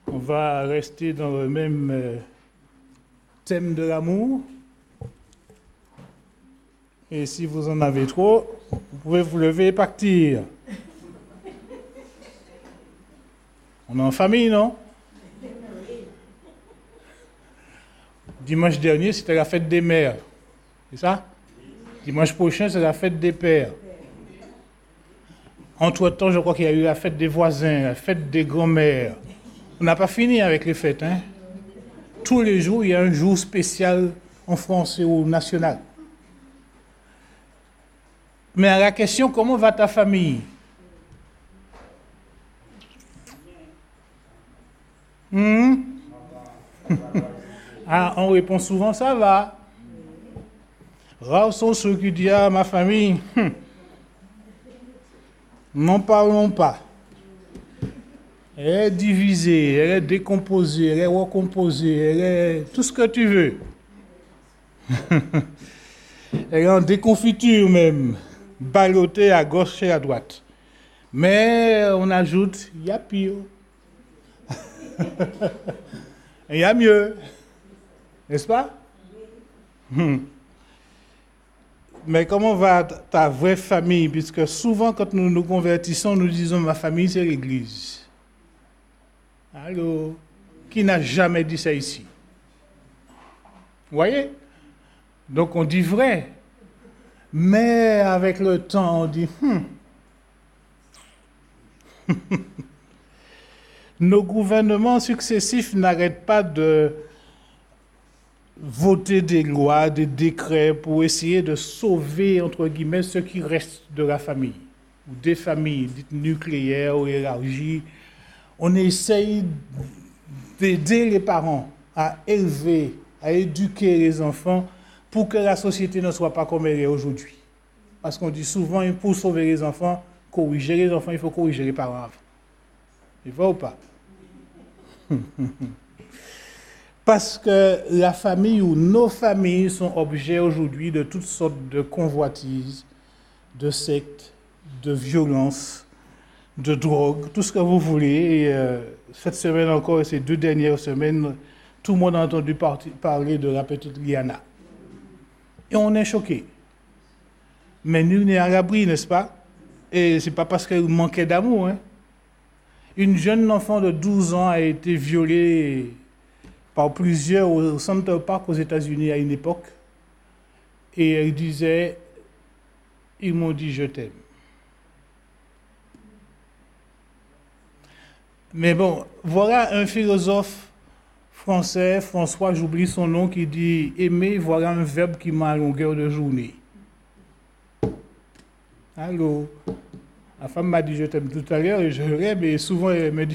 On va rester dans le même thème de l'amour. Et si vous en avez trop, vous pouvez vous lever et partir. On est en famille, non? Dimanche dernier, c'était la fête des mères. C'est ça? Dimanche prochain, c'est la fête des pères. Entre-temps, je crois qu'il y a eu la fête des voisins, la fête des grands-mères. On n'a pas fini avec les fêtes, hein? Tous les jours, il y a un jour spécial en France et au national. Mais à la question, comment va ta famille? Ah, on répond souvent, ça va. Rares sont ceux qui disent, ah, ma famille, n'en parlons pas. Elle est divisée, elle est décomposée, elle est recomposée, elle est tout ce que tu veux. Elle est en déconfiture même, ballottée à gauche et à droite. Mais on ajoute, il y a pire. Il y a mieux. N'est-ce pas? Mais comment va ta vraie famille? Puisque souvent, quand nous nous convertissons, nous disons, ma famille, c'est l'Église. Allô? Qui n'a jamais dit ça ici? Vous voyez? Donc on dit vrai. Mais avec le temps, on dit, Nos gouvernements successifs n'arrêtent pas de voter des lois, des décrets pour essayer de sauver, entre guillemets, ce qui reste de la famille, ou des familles dites nucléaires ou élargies. On essaye d'aider les parents à élever, à éduquer les enfants pour que la société ne soit pas comme elle est aujourd'hui. Parce qu'on dit souvent, pour sauver les enfants, corriger les enfants, il faut corriger les parents avant. Il faut ou pas? Parce que la famille ou nos familles sont objets aujourd'hui de toutes sortes de convoitises, de sectes, de violences, de drogue, tout ce que vous voulez. Et cette semaine encore, et ces 2 dernières semaines, tout le monde a entendu parler de la petite Liana. Et on est choqué. Mais nul n'est à l'abri, n'est-ce pas? Et ce n'est pas parce qu'elle manquait d'amour. Hein. Une jeune enfant de 12 ans a été violée par plusieurs au Center Park aux États-Unis à une époque. Et elle disait, ils m'ont dit je t'aime. Mais bon, voilà un philosophe français, François, j'oublie son nom, qui dit « Aimer, voilà un verbe qui m'a à longueur de journée. » Allô? La femme m'a dit « Je t'aime » tout à l'heure et je rêve et souvent elle me dit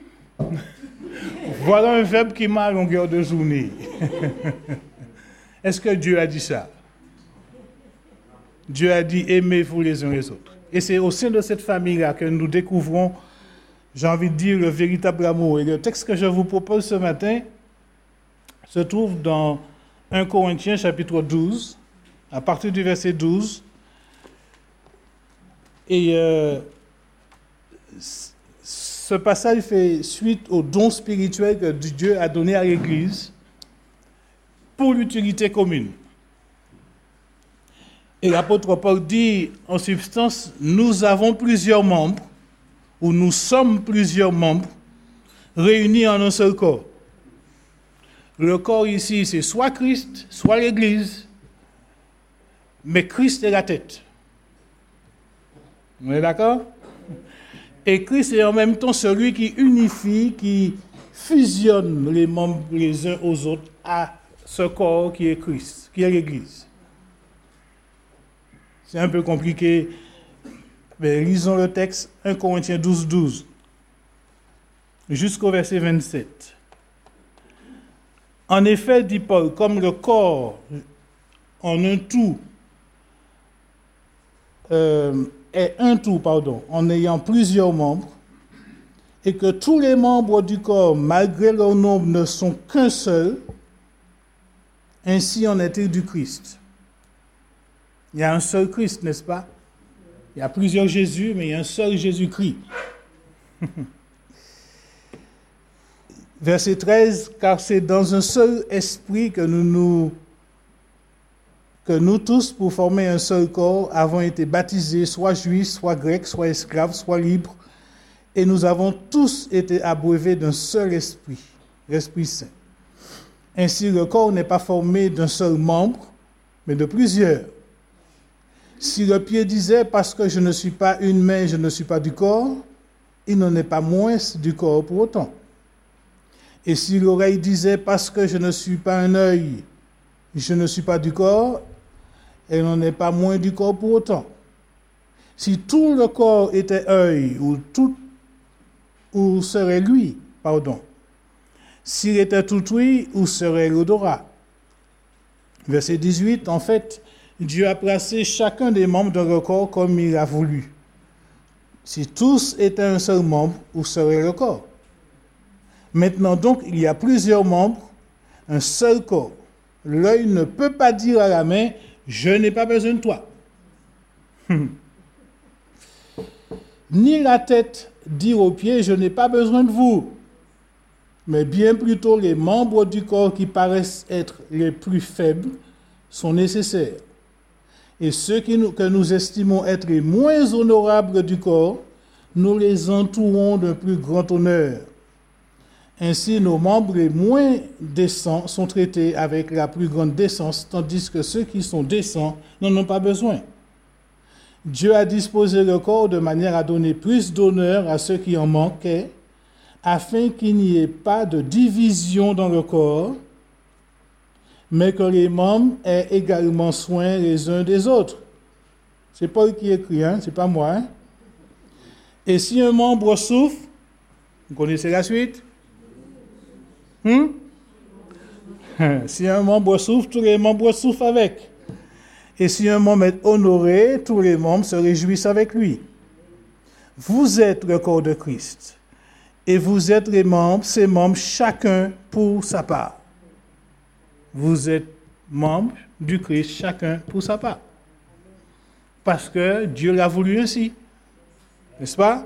« Voilà un verbe qui m'a à longueur de journée. » Est-ce que Dieu a dit ça? Dieu a dit « Aimez-vous les uns les autres ». Et c'est au sein de cette famille-là que nous découvrons, j'ai envie de dire, le véritable amour. Et le texte que je vous propose ce matin se trouve dans 1 Corinthiens chapitre 12, à partir du verset 12. Et ce passage fait suite au don spirituel que Dieu a donné à l'Église pour l'utilité commune. Et l'apôtre Paul dit, en substance, nous avons plusieurs membres, où nous sommes plusieurs membres réunis en un seul corps. Le corps ici, c'est soit Christ, soit l'Église, mais Christ est la tête. On est d'accord? Et Christ est en même temps celui qui unifie, qui fusionne les membres les uns aux autres à ce corps qui est Christ, qui est l'Église. C'est un peu compliqué. Mais lisons le texte 1 Corinthiens 12, 12 jusqu'au verset 27. En effet, dit Paul, comme le corps en un tout est un tout, en ayant plusieurs membres, et que tous les membres du corps, malgré leur nombre, ne sont qu'un seul, ainsi en est-il du Christ. Il y a un seul Christ, n'est-ce pas? Il y a plusieurs Jésus, mais il y a un seul Jésus-Christ. Verset 13, car c'est dans un seul esprit que nous tous, pour former un seul corps, avons été baptisés, soit juifs, soit grecs, soit esclaves, soit libres, et nous avons tous été abreuvés d'un seul esprit, l'Esprit Saint. Ainsi, le corps n'est pas formé d'un seul membre, mais de plusieurs. Si le pied disait, parce que je ne suis pas une main, je ne suis pas du corps, il n'en est pas moins du corps pour autant. Et si l'oreille disait, parce que je ne suis pas un œil, je ne suis pas du corps, elle n'en est pas moins du corps pour autant. Si tout le corps était œil, où serait lui, S'il était tout ouïe, où serait l'odorat? Verset 18, en fait, Dieu a placé chacun des membres dans le corps comme il a voulu. Si tous étaient un seul membre, où serait le corps? Maintenant donc, il y a plusieurs membres, un seul corps. L'œil ne peut pas dire à la main, je n'ai pas besoin de toi. Ni la tête dire aux pieds, je n'ai pas besoin de vous. Mais bien plutôt, les membres du corps qui paraissent être les plus faibles sont nécessaires. Et ceux que nous estimons être les moins honorables du corps, nous les entourons d'un plus grand honneur. Ainsi, nos membres les moins décents sont traités avec la plus grande décence, tandis que ceux qui sont décents n'en ont pas besoin. Dieu a disposé le corps de manière à donner plus d'honneur à ceux qui en manquaient, afin qu'il n'y ait pas de division dans le corps, mais que les membres aient également soin les uns des autres. C'est Paul qui écrit, c'est pas moi. Et si un membre souffre, vous connaissez la suite? Si un membre souffre, tous les membres souffrent avec. Et si un membre est honoré, tous les membres se réjouissent avec lui. Vous êtes le corps de Christ. Et vous êtes ses membres, chacun pour sa part. Vous êtes membres du Christ, chacun pour sa part. Parce que Dieu l'a voulu ainsi. N'est-ce pas?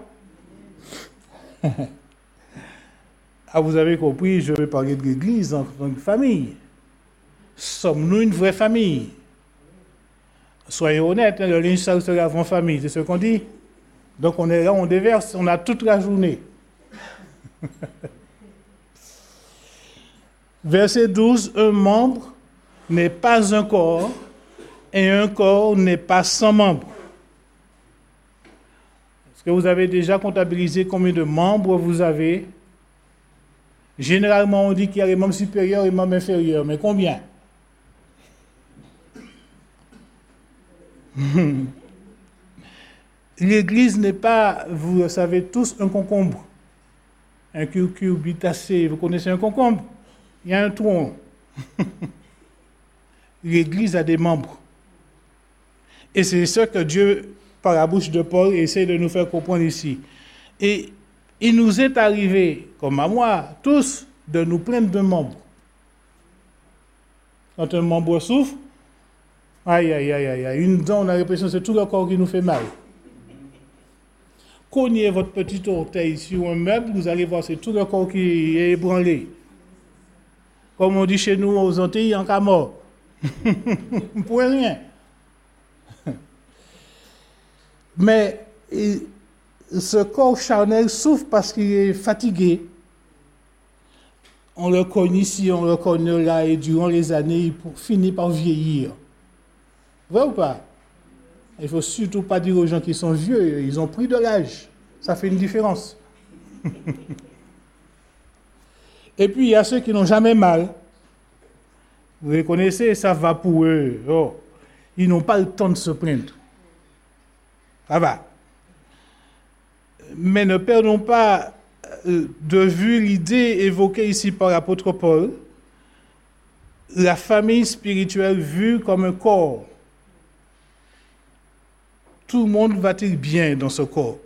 Vous avez compris, je vais parler de l'Église en tant que famille. Sommes-nous une vraie famille? Soyons honnêtes, le linge sale se lave en famille, c'est ce qu'on dit. Donc on est là, on déverse, on a toute la journée. Verset 12, un membre n'est pas un corps et un corps n'est pas sans membre. Est-ce que vous avez déjà comptabilisé combien de membres vous avez? Généralement, on dit qu'il y a les membres supérieurs et les membres inférieurs, mais combien? L'Église n'est pas, vous le savez tous, un concombre. Un cucurbitacé, vous connaissez un concombre? Il y a un tronc. L'Église a des membres. Et c'est ce que Dieu, par la bouche de Paul, essaie de nous faire comprendre ici. Et il nous est arrivé, comme à moi, tous, de nous plaindre d'un membre. Quand un membre souffre, aïe, une dent, on a l'impression que c'est tout le corps qui nous fait mal. Cognez votre petit orteil sur un meuble, vous allez voir, c'est tout le corps qui est ébranlé. Comme on dit chez nous aux Antilles, en cas mort. Pour rien. Mais ce corps charnel souffre parce qu'il est fatigué. On le cogne ici, on le cogne là, et durant les années, il finit par vieillir. Vrai ou pas? Il ne faut surtout pas dire aux gens qui sont vieux, ils ont pris de l'âge. Ça fait une différence. Et puis, il y a ceux qui n'ont jamais mal. Vous les connaissez, ça va pour eux. Oh, ils n'ont pas le temps de se plaindre. Ça va. Mais ne perdons pas de vue l'idée évoquée ici par l'apôtre Paul, la famille spirituelle vue comme un corps. Tout le monde va-t-il bien dans ce corps?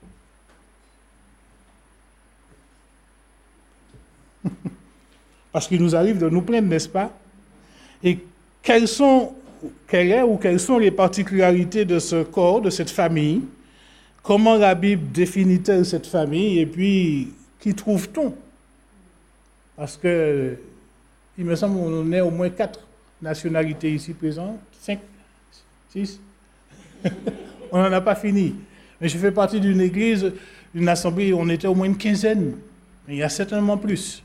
Parce qu'il nous arrive de nous plaindre, n'est-ce pas? Et quelles sont les particularités de ce corps, de cette famille? Comment la Bible définit-elle cette famille? Et puis, qui trouve-t-on? Parce que, il me semble qu'on est au moins 4 nationalités ici présentes, 5, 6. On n'en a pas fini. Mais je fais partie d'une église, d'une assemblée, on était au moins une quinzaine. Mais il y a certainement plus.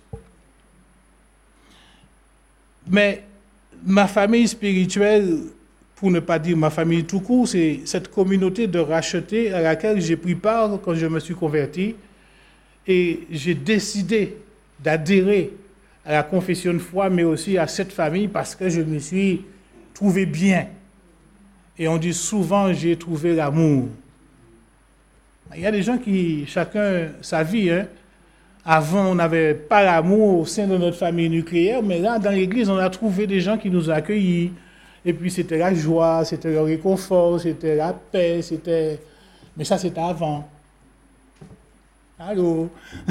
Mais ma famille spirituelle, pour ne pas dire ma famille tout court, c'est cette communauté de rachetés à laquelle j'ai pris part quand je me suis converti. Et j'ai décidé d'adhérer à la confession de foi, mais aussi à cette famille parce que je me suis trouvé bien. Et on dit souvent, j'ai trouvé l'amour. Il y a des gens qui, chacun sa vie, hein. Avant, on n'avait pas l'amour au sein de notre famille nucléaire, mais là, dans l'église, on a trouvé des gens qui nous ont accueillis. Et puis, c'était la joie, c'était le réconfort, c'était la paix, c'était... Mais ça, c'était avant. Allô?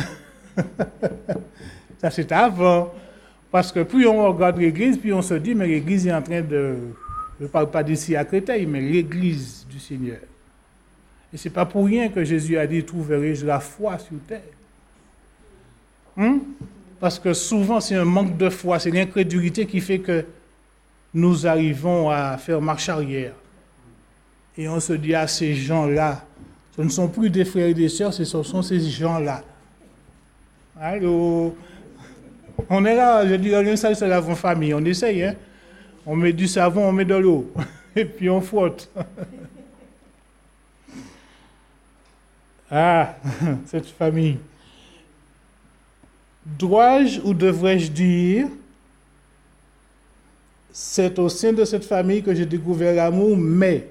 Ça, c'était avant. Parce que plus on regarde l'église, puis on se dit, mais l'église est en train de... Je ne parle pas d'ici à Créteil, mais l'église du Seigneur. Et ce n'est pas pour rien que Jésus a dit, trouverai-je la foi sur terre. Parce que souvent, c'est un manque de foi, c'est l'incrédulité qui fait que nous arrivons à faire marche arrière. Et on se dit, ces gens-là, ce ne sont plus des frères et des sœurs, ce sont ces gens-là. Allô? On est là, je dis, rien ça, c'est la famille, on essaye, hein? On met du savon, on met de l'eau, et puis on frotte. Ah, cette famille. Dois-je ou devrais-je dire, c'est au sein de cette famille que j'ai découvert l'amour, mais.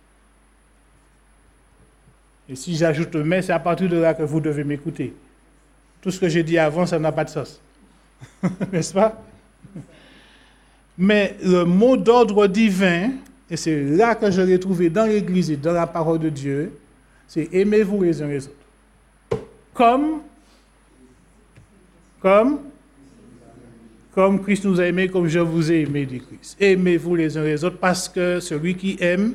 Et si j'ajoute mais, c'est à partir de là que vous devez m'écouter. Tout ce que j'ai dit avant, ça n'a pas de sens. N'est-ce pas? Mais le mot d'ordre divin, et c'est là que je l'ai trouvé dans l'Église et dans la parole de Dieu, c'est aimez-vous les uns les autres. Comme Christ nous a aimés, comme je vous ai aimé, dit Christ. Aimez-vous les uns les autres, parce que celui qui aime,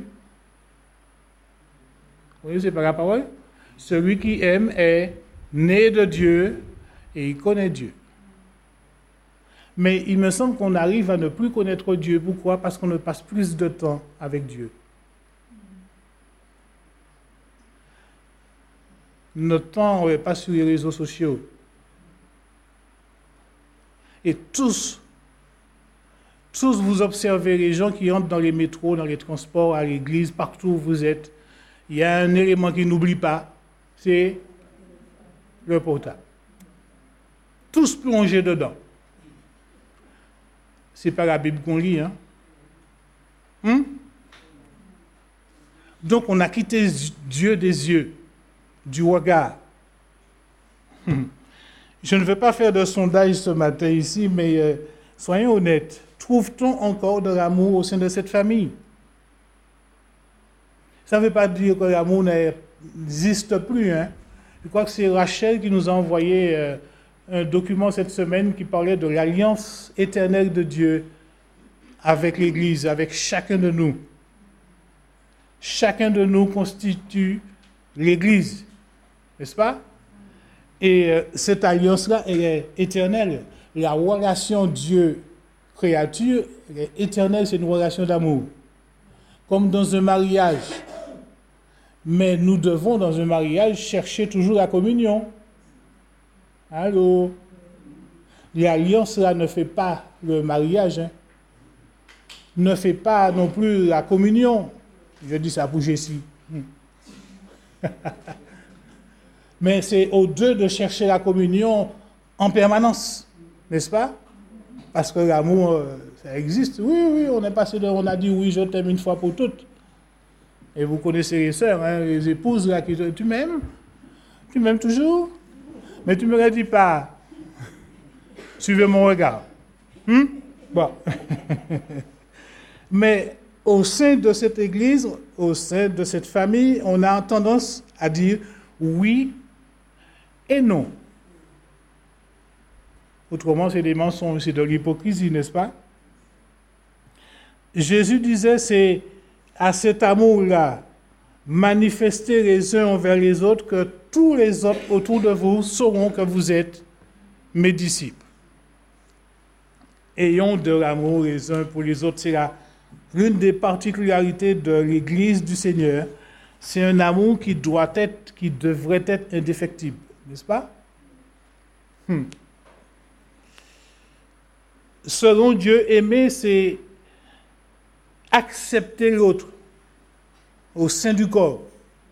vous voyez, c'est pas la parole? Celui qui aime est né de Dieu et il connaît Dieu. Mais il me semble qu'on arrive à ne plus connaître Dieu. Pourquoi? Parce qu'on ne passe plus de temps avec Dieu. Notre temps n'est pas sur les réseaux sociaux. Et tous vous observez les gens qui entrent dans les métros, dans les transports, à l'église, partout où vous êtes. Il y a un élément qu'ils n'oublient pas, c'est le portable. Tous plongés dedans. C'est pas la Bible qu'on lit, hein? Donc on a quitté Dieu des yeux, du regard. Je ne vais pas faire de sondage ce matin ici, mais soyons honnêtes. Trouve-t-on encore de l'amour au sein de cette famille? Ça ne veut pas dire que l'amour n'existe plus. Hein? Je crois que c'est Rachel qui nous a envoyé un document cette semaine qui parlait de l'alliance éternelle de Dieu avec l'Église, avec chacun de nous. Chacun de nous constitue l'Église, n'est-ce pas? Et cette alliance-là, elle est éternelle. La relation Dieu-créature, elle est éternelle, c'est une relation d'amour. Comme dans un mariage. Mais nous devons, dans un mariage, chercher toujours la communion. Allô? L'alliance-là ne fait pas le mariage. Hein? Ne fait pas non plus la communion. Je dis ça pour Jessie. Mais c'est aux deux de chercher la communion en permanence, n'est-ce pas? Parce que l'amour, ça existe. Oui, on a dit oui, je t'aime une fois pour toutes. Et vous connaissez les sœurs, hein, les épouses là qui disent, tu m'aimes? Tu m'aimes toujours? Mais tu ne me le dis pas. Suivez mon regard. Bon. Mais au sein de cette église, au sein de cette famille, on a tendance à dire oui et non. Autrement, c'est des mensonges, c'est de l'hypocrisie, n'est-ce pas? Jésus disait, c'est à cet amour-là, manifestez les uns envers les autres, que tous les autres autour de vous sauront que vous êtes mes disciples. ayons de l'amour les uns pour les autres. C'est l'une des particularités de l'Église du Seigneur. C'est un amour qui devrait être indéfectible, n'est-ce pas? Selon Dieu, aimer, c'est accepter l'autre au sein du corps.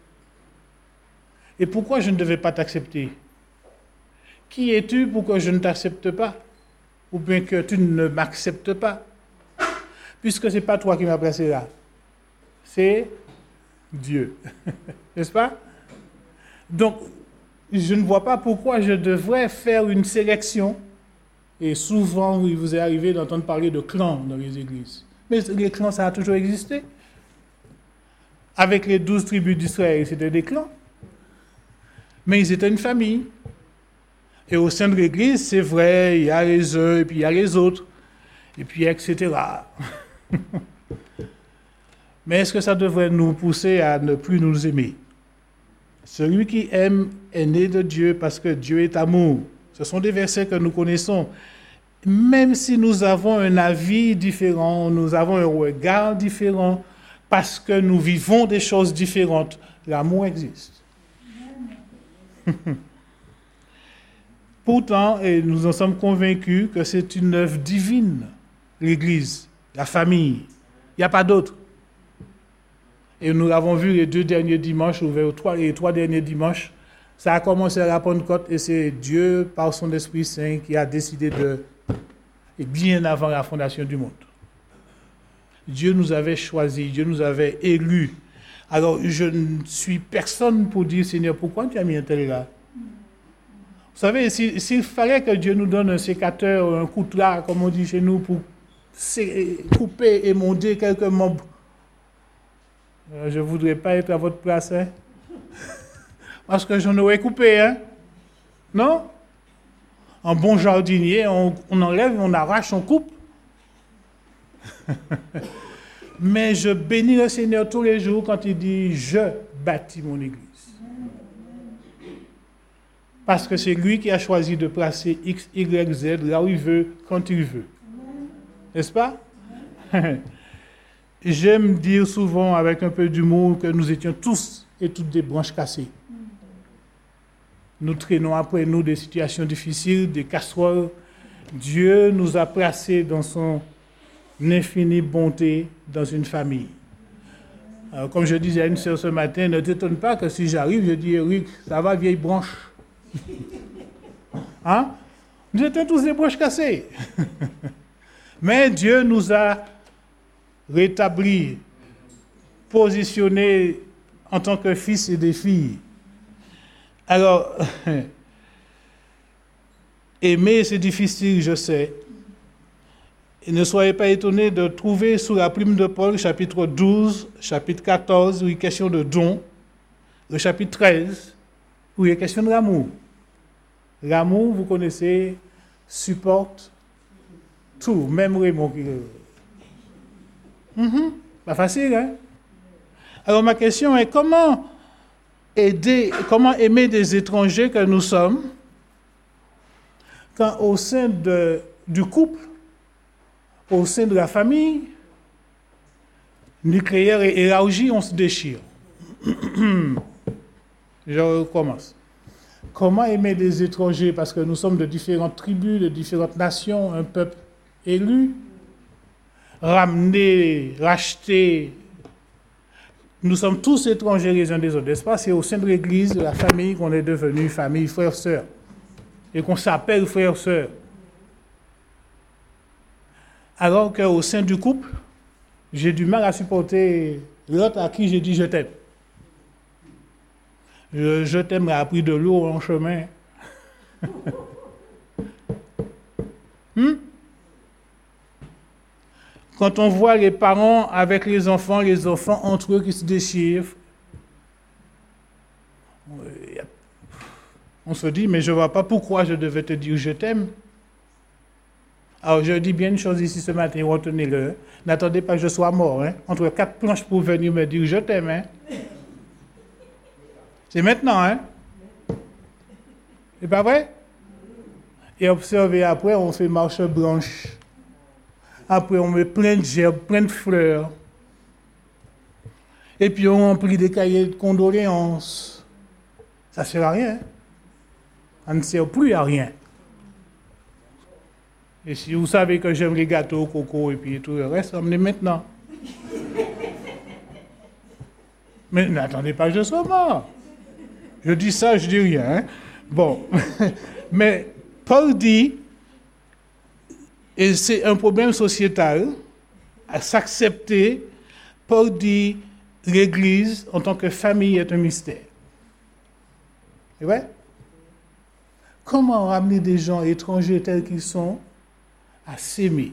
Et pourquoi je ne devais pas t'accepter? Qui es-tu pour que je ne t'accepte pas? Ou bien que tu ne m'acceptes pas? Puisque ce n'est pas toi qui m'as placé là. C'est Dieu. N'est-ce pas? Donc, je ne vois pas pourquoi je devrais faire une sélection. Et souvent, il vous est arrivé d'entendre parler de clans dans les églises. Mais les clans, ça a toujours existé. Avec les 12 tribus d'Israël, c'était des clans. Mais ils étaient une famille. Et au sein de l'église, c'est vrai, il y a les uns et puis il y a les autres. Et puis, etc. Mais est-ce que ça devrait nous pousser à ne plus nous aimer? Celui qui aime est né de Dieu parce que Dieu est amour. Ce sont des versets que nous connaissons. Même si nous avons un avis différent, nous avons un regard différent, parce que nous vivons des choses différentes, l'amour existe. Pourtant, et nous en sommes convaincus que c'est une œuvre divine, l'Église, la famille. Il n'y a pas d'autre. Et nous l'avons vu les 2 derniers dimanches, ou les 3 derniers dimanches. Ça a commencé à la Pentecôte et c'est Dieu, par son Esprit Saint, qui a décidé et bien avant la fondation du monde. Dieu nous avait choisis, Dieu nous avait élus. Alors, je ne suis personne pour dire, Seigneur, pourquoi tu as mis un tel là? Vous savez, s'il fallait que Dieu nous donne un sécateur, un coutelas, comme on dit chez nous, pour couper et monter quelques membres, je ne voudrais pas être à votre place, hein? Parce que j'en aurais coupé, hein? Non? En bon jardinier, on enlève, on arrache, on coupe. Mais je bénis le Seigneur tous les jours quand il dit « Je bâtis mon église ». Parce que c'est lui qui a choisi de placer X, Y, Z là où il veut, quand il veut. N'est-ce pas? J'aime dire souvent avec un peu d'humour que nous étions tous et toutes des branches cassées. Nous traînons après nous des situations difficiles, des casseroles. Dieu nous a placés dans son infinie bonté dans une famille. Alors, comme je disais à une sœur ce matin, ne t'étonne pas que si j'arrive, je dis « Eric, ça va, vieille branche ?» Hein? Nous étions tous des branches cassées. Mais Dieu nous a rétablis, positionnés en tant que fils et des filles. Alors, aimer, c'est difficile, je sais. Et ne soyez pas étonnés de trouver sous la plume de Paul, chapitre 12, chapitre 14, où il est question de don, le chapitre 13, où il est question de l'amour. L'amour, vous connaissez, supporte tout, même Raymond qui pas facile, hein? Alors ma question est comment aimer des étrangers que nous sommes quand au sein du couple, au sein de la famille, nucléaire et élargie, on se déchire. Je recommence. Comment aimer des étrangers parce que nous sommes de différentes tribus, de différentes nations, un peuple élu, ramener, racheter. Nous sommes tous étrangers les uns des autres, n'est-ce pas? C'est au sein de l'Église, de la famille, qu'on est devenu famille, frères, sœurs. Et qu'on s'appelle frères, sœurs. Alors qu'au sein du couple, j'ai du mal à supporter l'autre à qui j'ai dit je t'aime. Je t'aime a pris de l'eau en chemin. Quand on voit les parents avec les enfants entre eux qui se déchirent, on se dit, mais je ne vois pas pourquoi je devais te dire je t'aime. Alors je dis bien une chose ici ce matin, retenez-le. N'attendez pas que je sois mort, hein, entre 4 planches pour venir me dire je t'aime. Hein. C'est maintenant, hein? C'est pas vrai? Et observez après, on fait marche blanche. Après, on met plein de gerbes, plein de fleurs. Et puis, on remplit des cahiers de condoléances. Ça ne sert à rien. Ça ne sert plus à rien. Et si vous savez que j'aime les gâteaux au coco et puis tout le reste, emmenez maintenant. Mais n'attendez pas que je sois mort. Je dis ça, je dis rien. Hein? Bon. Mais Paul dit, et c'est un problème sociétal, à s'accepter, Paul dit, l'Église, en tant que famille, est un mystère. C'est vrai? Comment ramener des gens étrangers tels qu'ils sont à s'aimer?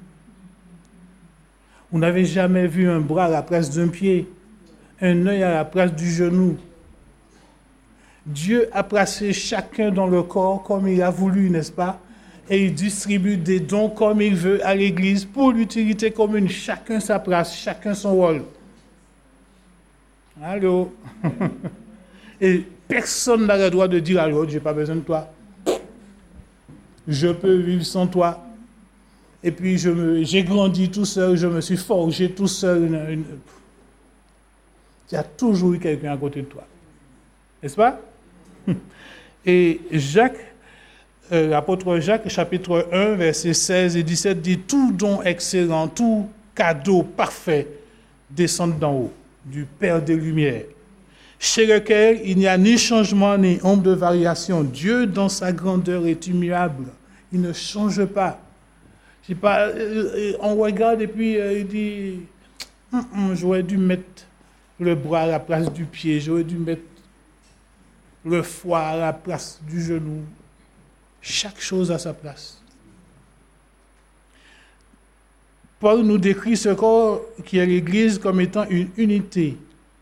Vous n'avez jamais vu un bras à la place d'un pied, un œil à la place du genou. Dieu a placé chacun dans le corps comme il a voulu, n'est-ce pas? Et il distribue des dons comme il veut à l'Église pour l'utilité commune. Chacun sa place, chacun son rôle. Allô? Et personne n'a le droit de dire à l'autre, j'ai pas besoin de toi. Je peux vivre sans toi. Et puis j'ai grandi tout seul, je me suis forgé tout seul. Il y a toujours eu quelqu'un à côté de toi. N'est-ce pas? Et Jacques, l'apôtre Jacques, chapitre 1, versets 16 et 17, dit « Tout don excellent, tout cadeau parfait descend d'en haut, du Père des Lumières, chez lequel il n'y a ni changement ni ombre de variation. Dieu, dans sa grandeur, est immuable. Il ne change pas. » Je sais pas, on regarde et puis il dit j'aurais dû mettre le bras à la place du pied, j'aurais dû mettre le foie à la place du genou. Chaque chose à sa place. Paul nous décrit ce corps qui est l'Église comme étant une unité.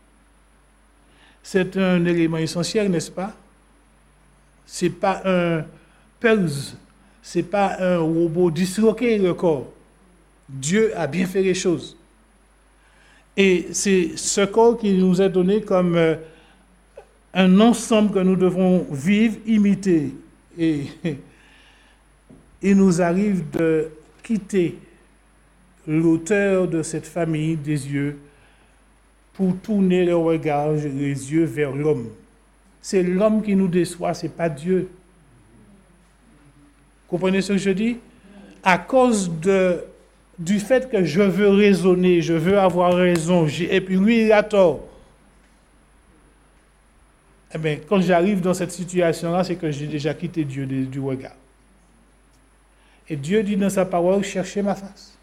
C'est un élément essentiel, n'est-ce pas? Ce n'est pas un puzzle. Ce n'est pas un robot disloqué, le corps. Dieu a bien fait les choses. Et c'est ce corps qui nous est donné comme un ensemble que nous devons vivre, imiter. Et il nous arrive de quitter l'auteur de cette famille des yeux pour tourner le regard, les yeux vers l'homme. C'est l'homme qui nous déçoit, ce n'est pas Dieu. Comprenez ce que je dis? À cause du fait que je veux raisonner, je veux avoir raison, et puis lui, il a tort. Eh bien, quand j'arrive dans cette situation-là, c'est que j'ai déjà quitté Dieu du regard. Et Dieu dit dans sa parole, cherchez ma face.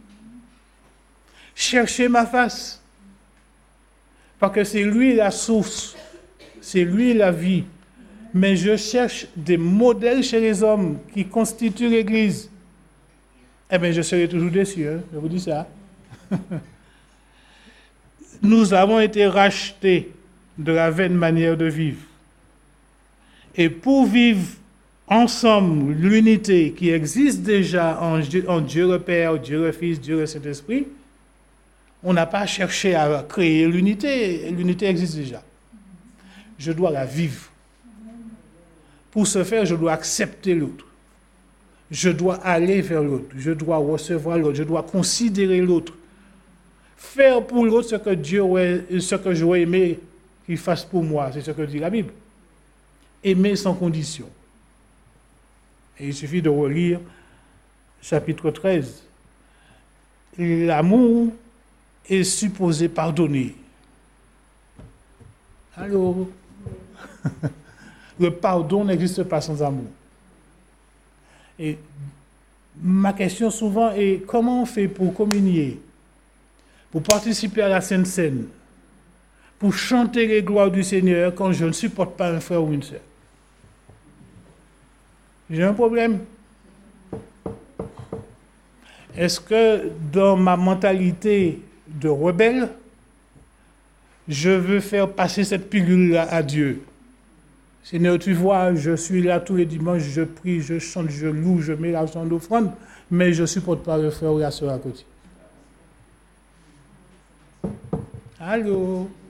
Cherchez ma face. Parce que c'est lui la source, c'est lui la vie. Mais je cherche des modèles chez les hommes qui constituent l'Église. Eh bien, je serai toujours déçu, hein? Je vous dis ça. Nous avons été rachetés de la vaine manière de vivre. Et pour vivre ensemble l'unité qui existe déjà en Dieu le Père, Dieu le Fils, Dieu le Saint-Esprit, on n'a pas cherché à créer l'unité. L'unité existe déjà. Je dois la vivre. Pour ce faire, je dois accepter l'autre. Je dois aller vers l'autre. Je dois recevoir l'autre. Je dois considérer l'autre. Faire pour l'autre ce que j'aurais aimé qu'il fasse pour moi. C'est ce que dit la Bible. Aimer sans condition. Et il suffit de relire chapitre 13. L'amour est supposé pardonner. Allô? Le pardon n'existe pas sans amour. Et ma question souvent est, comment on fait pour communier, pour participer à la Sainte Seine, pour chanter les gloires du Seigneur quand je ne supporte pas un frère ou une sœur? J'ai un problème. Est-ce que dans ma mentalité de rebelle, je veux faire passer cette pilule-là à Dieu? Seigneur, tu vois, je suis là tous les dimanches, je prie, je chante, je loue, je mets l'argent d'offrande, mais je ne supporte pas le frère ou la soeur à côté. Allô?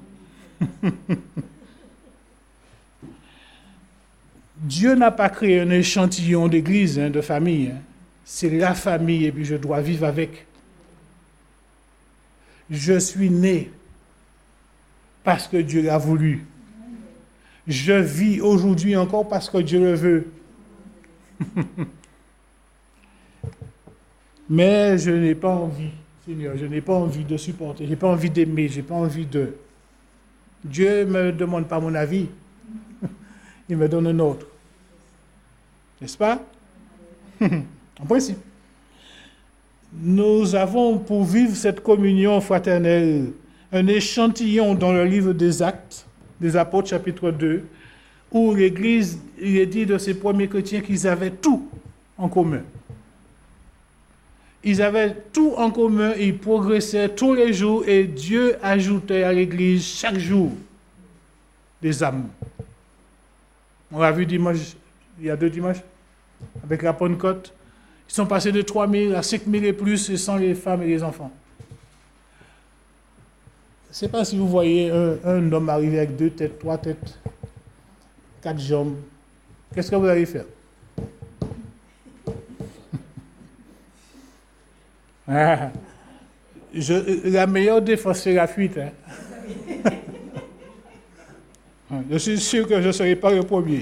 Dieu n'a pas créé un échantillon d'église, de famille. c'est la famille et puis je dois vivre avec. Je suis né parce que Dieu l'a voulu. Je vis aujourd'hui encore parce que Dieu le veut. Mais je n'ai pas envie, Seigneur, je n'ai pas envie de supporter, je n'ai pas envie d'aimer, je n'ai pas envie de... Dieu ne me demande pas mon avis, il me donne un autre. N'est-ce pas? En principe. Nous avons pour vivre cette communion fraternelle un échantillon dans le livre des Actes, des Apôtres, chapitre 2, où l'Église, il est dit de ces premiers chrétiens qu'ils avaient tout en commun. Ils avaient tout en commun, ils progressaient tous les jours et Dieu ajoutait à l'Église chaque jour des âmes. On l'a vu dimanche, il y a 2 dimanches, avec la Pentecôte. Ils sont passés de 3 000 à 5 000 et plus, et sans les femmes et les enfants. Je ne sais pas si vous voyez un homme arriver avec 2 têtes, 3 têtes, 4 jambes. Qu'est-ce que vous allez faire? La meilleure défense, c'est la fuite. Je suis sûr que je ne serai pas le premier.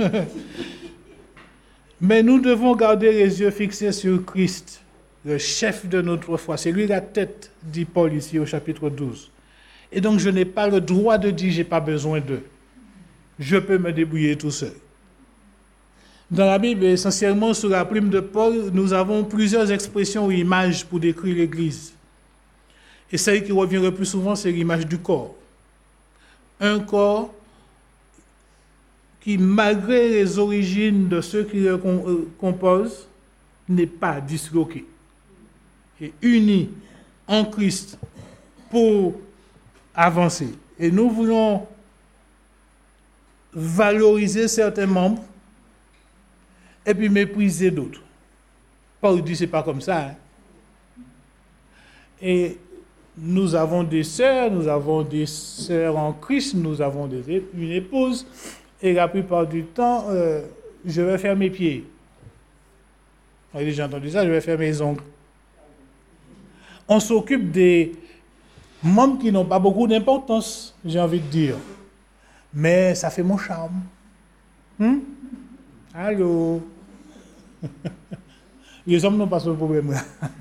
Mais nous devons garder les yeux fixés sur Christ, le chef de notre foi. C'est lui la tête, dit Paul ici au chapitre 12. Et donc je n'ai pas le droit de dire « je n'ai pas besoin d'eux ». Je peux me débrouiller tout seul. Dans la Bible, essentiellement sous la plume de Paul, nous avons plusieurs expressions ou images pour décrire l'Église. Et celle qui revient le plus souvent, c'est l'image du corps. Un corps qui, malgré les origines de ceux qui le composent, n'est pas disloqué. Et uni en Christ pour avancer. Et nous voulons valoriser certains membres et puis mépriser d'autres. Paul dit c'est pas comme ça. Hein? Et nous avons des sœurs en Christ, nous avons une épouse, et la plupart du temps, je vais faire mes pieds. Vous avez déjà entendu ça, je vais faire mes ongles. On s'occupe des membres qui n'ont pas beaucoup d'importance, j'ai envie de dire. Mais ça fait mon charme. Allô? Les hommes n'ont pas ce problème-là.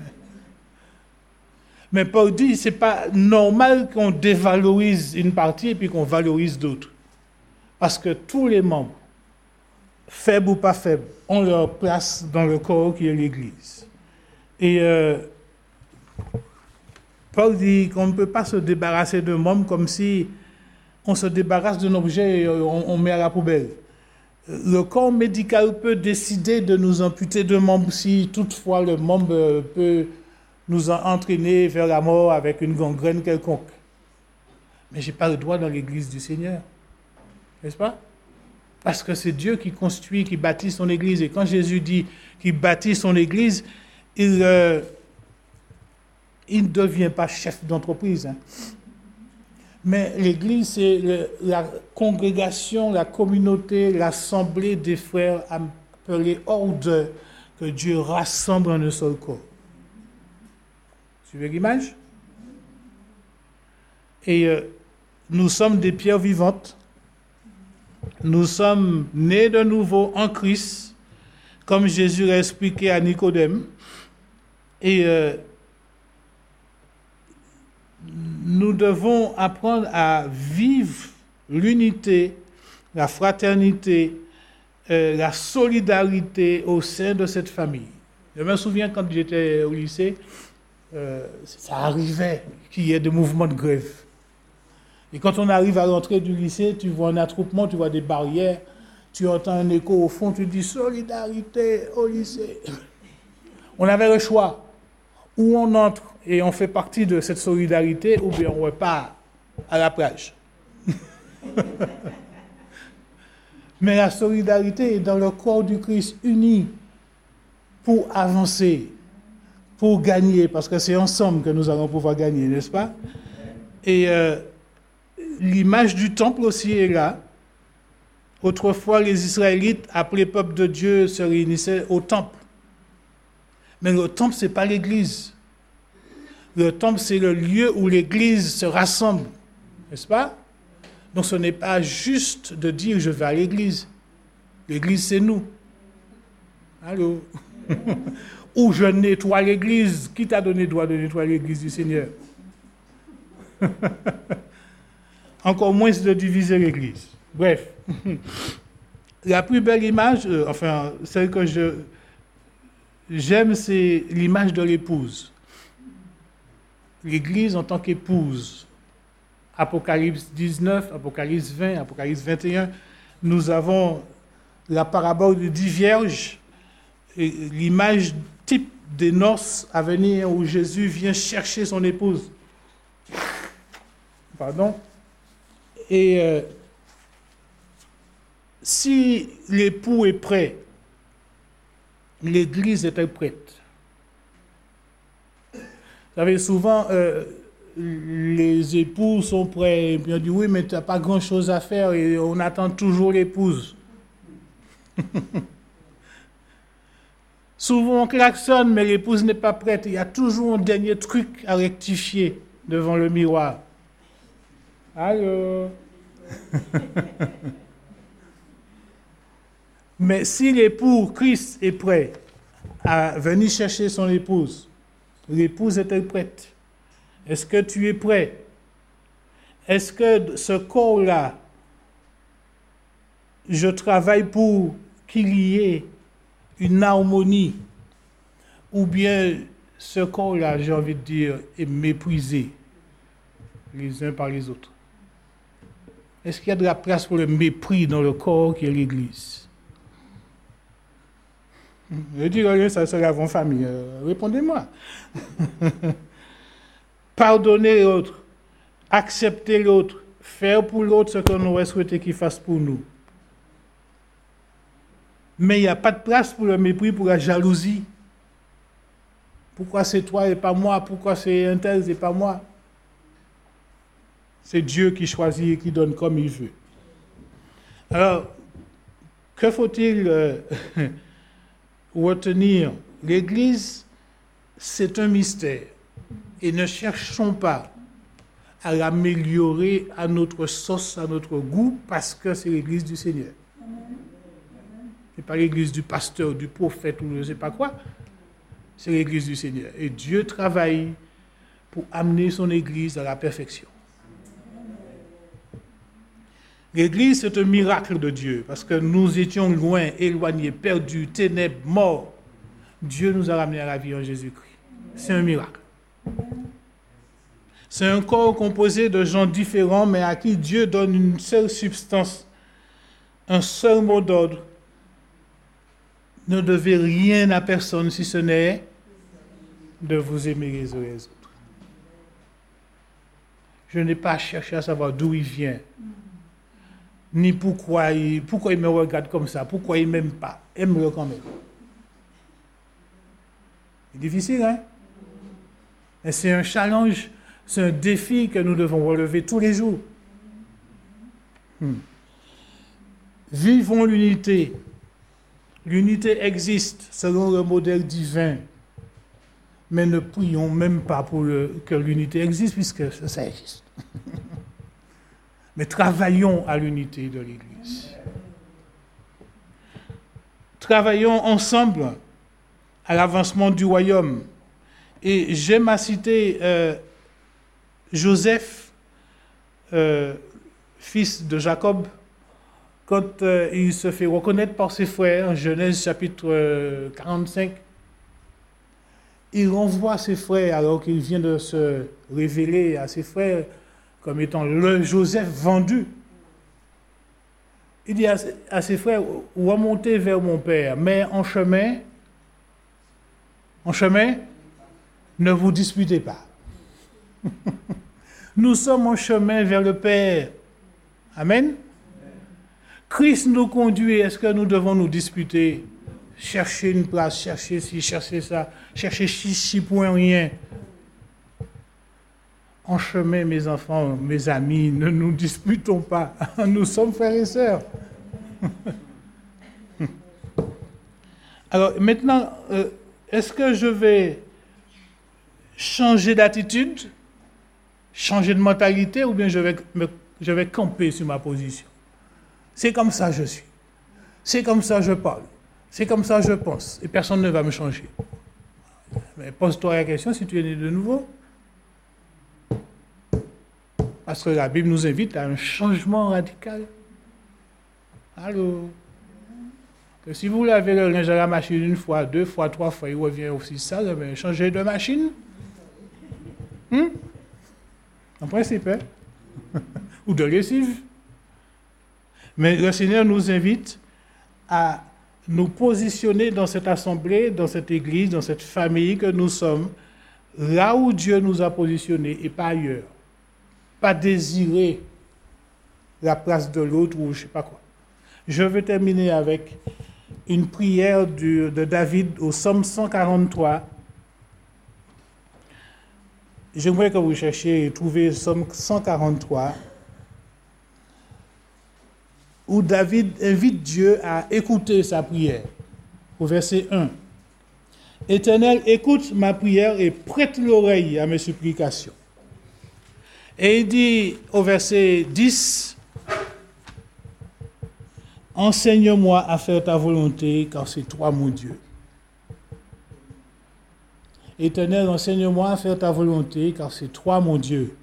Mais Paul dit, c'est pas normal qu'on dévalorise une partie et puis qu'on valorise d'autres. Parce que tous les membres, faibles ou pas faibles, ont leur place dans le corps qui est l'Église. Et Paul dit qu'on ne peut pas se débarrasser d'un membre comme si on se débarrasse d'un objet et on met à la poubelle. Le corps médical peut décider de nous amputer d'un membre si toutefois le membre peut nous entraîner vers la mort avec une gangrène quelconque. Mais je n'ai pas le droit dans l'Église du Seigneur. N'est-ce pas? Parce que c'est Dieu qui construit, qui bâtit son Église. Et quand Jésus dit qu'il bâtit son Église, il ne devient pas chef d'entreprise. Hein. Mais l'Église, c'est la congrégation, la communauté, l'assemblée des frères appelés hors d'eux que Dieu rassemble en un seul corps. Suivez l'image? Et nous sommes des pierres vivantes. Nous sommes nés de nouveau en Christ, comme Jésus l'a expliqué à Nicodème. Et nous devons apprendre à vivre l'unité, la fraternité, la solidarité au sein de cette famille. Je me souviens quand j'étais au lycée, ça arrivait qu'il y ait des mouvements de grève. Et quand on arrive à l'entrée du lycée, tu vois un attroupement, tu vois des barrières, tu entends un écho au fond, tu dis « Solidarité au lycée ». On avait le choix. Où on entre et on fait partie de cette solidarité, ou bien on repart à la plage. Mais la solidarité est dans le corps du Christ uni pour avancer, pour gagner, parce que c'est ensemble que nous allons pouvoir gagner, n'est-ce pas? Et l'image du temple aussi est là. Autrefois, les Israélites, appelés peuple de Dieu, se réunissaient au temple. Mais le temple, ce n'est pas l'église. Le temple, c'est le lieu où l'église se rassemble, n'est-ce pas? Donc ce n'est pas juste de dire je vais à l'église. L'église, c'est nous. Allô? Ou je nettoie l'église. Qui t'a donné le droit de nettoyer l'église du Seigneur? Encore moins de diviser l'église. Bref. La plus belle image, celle que j'aime, c'est l'image de l'épouse. L'église en tant qu'épouse. Apocalypse 19, Apocalypse 20, Apocalypse 21, nous avons la parabole de 10 vierges, et l'image type des noces à venir où Jésus vient chercher son épouse. Pardon. Et si l'époux est prêt, l'église est-elle prête? Vous savez, souvent, les époux sont prêts, et puis on dit oui, mais tu n'as pas grand-chose à faire, et on attend toujours l'épouse. Souvent on klaxonne, mais l'épouse n'est pas prête. Il y a toujours un dernier truc à rectifier devant le miroir. Allô? Mais si l'époux, Christ, est prêt à venir chercher son épouse, l'épouse est-elle prête? Est-ce que tu es prêt? Est-ce que ce corps-là, je travaille pour qu'il y ait une harmonie, ou bien ce corps-là, j'ai envie de dire, est méprisé les uns par les autres? Est-ce qu'il y a de la place pour le mépris dans le corps qui est l'Église? Je dis rien, ça serait avant famille. Répondez-moi. Pardonner l'autre, accepter l'autre, faire pour l'autre ce qu'on aurait souhaité qu'il fasse pour nous. Mais il n'y a pas de place pour le mépris, pour la jalousie. Pourquoi c'est toi et pas moi? Pourquoi c'est un tel et pas moi? C'est Dieu qui choisit et qui donne comme il veut. Alors, que faut-il retenir? L'Église, c'est un mystère. Et ne cherchons pas à l'améliorer à notre sauce, à notre goût, parce que c'est l'Église du Seigneur. Ce n'est pas l'Église du pasteur, du prophète ou je ne sais pas quoi. C'est l'Église du Seigneur. Et Dieu travaille pour amener son Église à la perfection. L'Église, c'est un miracle de Dieu, parce que nous étions loin, éloignés, perdus, ténèbres, morts. Dieu nous a ramenés à la vie en Jésus-Christ. C'est un miracle. C'est un corps composé de gens différents, mais à qui Dieu donne une seule substance, un seul mot d'ordre. Ne devez rien à personne si ce n'est de vous aimer les uns les autres. Je n'ai pas cherché à savoir d'où il vient, ni pourquoi il me regarde comme ça, pourquoi il ne m'aime pas. Aime-le quand même. C'est difficile, hein? Mais c'est un challenge, c'est un défi que nous devons relever tous les jours. Vivons l'unité. L'unité existe selon le modèle divin, mais ne prions même pas pour que l'unité existe, puisque ça existe. Mais travaillons à l'unité de l'Église. Travaillons ensemble à l'avancement du royaume. Et j'aime à citer Joseph, fils de Jacob, quand il se fait reconnaître par ses frères, en Genèse chapitre 45, il renvoie ses frères, alors qu'il vient de se révéler à ses frères comme étant le Joseph vendu. Il dit à ses frères, remontez vers mon père, mais en chemin, ne vous disputez pas. Nous sommes en chemin vers le Père. Amen. Christ nous conduit. Est-ce que nous devons nous disputer? Chercher une place, chercher ci, chercher ça, chercher chichi pour rien. En chemin, mes enfants, mes amis, ne nous disputons pas. Nous sommes frères et sœurs. Alors maintenant, est-ce que je vais changer d'attitude, changer de mentalité, ou bien je vais camper sur ma position? C'est comme ça que je suis. C'est comme ça que je parle. C'est comme ça que je pense. Et personne ne va me changer. Mais pose-toi la question si tu es né de nouveau. Parce que la Bible nous invite à un changement radical. Allô? Que si vous lavez le linge à la machine une fois, deux fois, trois fois, il revient aussi sale, mais changez de machine. En principe, hein? Ou de lessive. Mais le Seigneur nous invite à nous positionner dans cette assemblée, dans cette église, dans cette famille que nous sommes, là où Dieu nous a positionnés et pas ailleurs. Pas désirer la place de l'autre ou je ne sais pas quoi. Je vais terminer avec une prière de David au Psaume 143. J'aimerais que vous cherchiez et trouviez Psaume 143, où David invite Dieu à écouter sa prière. Au verset 1. Éternel, écoute ma prière et prête l'oreille à mes supplications. Et il dit au verset 10, enseigne-moi à faire ta volonté, car c'est toi mon Dieu. Éternel, enseigne-moi à faire ta volonté, car c'est toi mon Dieu.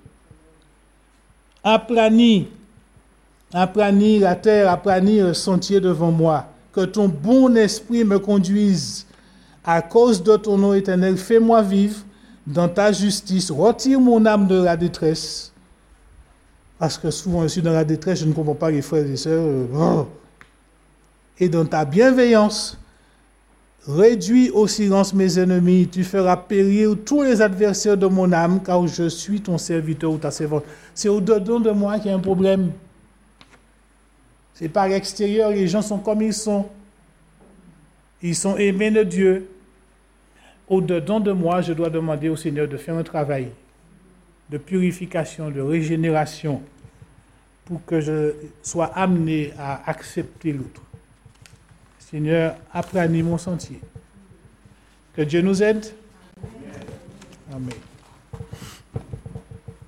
Aplanis la terre, aplanis le sentier devant moi, que ton bon esprit me conduise. À cause de ton nom éternel, fais-moi vivre dans ta justice. Retire mon âme de la détresse. Parce que souvent je suis dans la détresse, je ne comprends pas les frères et sœurs. Et dans ta bienveillance, réduis au silence mes ennemis. Tu feras périr tous les adversaires de mon âme, car je suis ton serviteur ou ta servante. C'est au-dedans de moi qu'il y a un problème. C'est par l'extérieur, les gens sont comme ils sont. Ils sont aimés de Dieu. Au-dedans de moi, je dois demander au Seigneur de faire un travail de purification, de régénération, pour que je sois amené à accepter l'autre. Seigneur, aplanis mon sentier. Que Dieu nous aide. Amen.